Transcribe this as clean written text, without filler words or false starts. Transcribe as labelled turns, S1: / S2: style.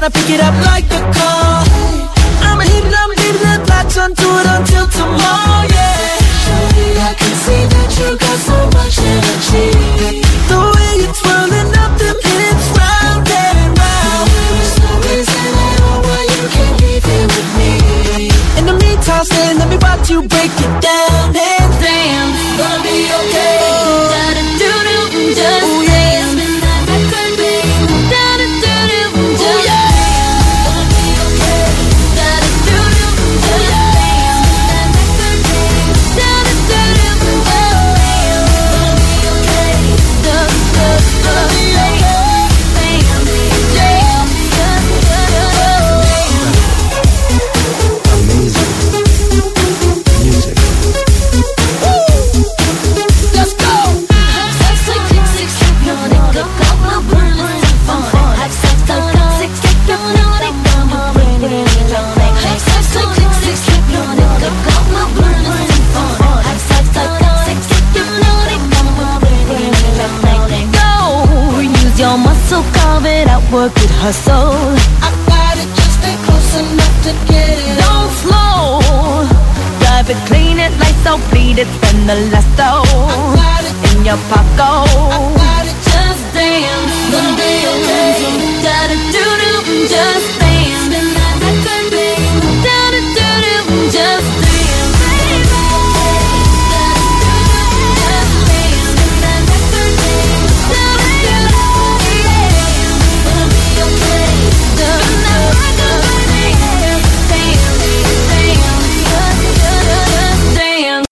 S1: pick it up like a call. I'ma hit it, latch onto it until tomorrow, yeah. Shorty, I can see that you got so much energy. The way you're twirling up them hips round and round. There's no reason at all why you can't be there with me. In the meantime, stay, let me watch you break it down. And damn, gonna be okay. Da-da-do-do, just dance. Work it, hustle. I got it, just stay close enough to get it. Don't slow. Drive it, clean it, lights out, bleed it, spend the last dough. I got it in your pocket. I got it, just dance. Gonna be okay. Da-da-do-do, just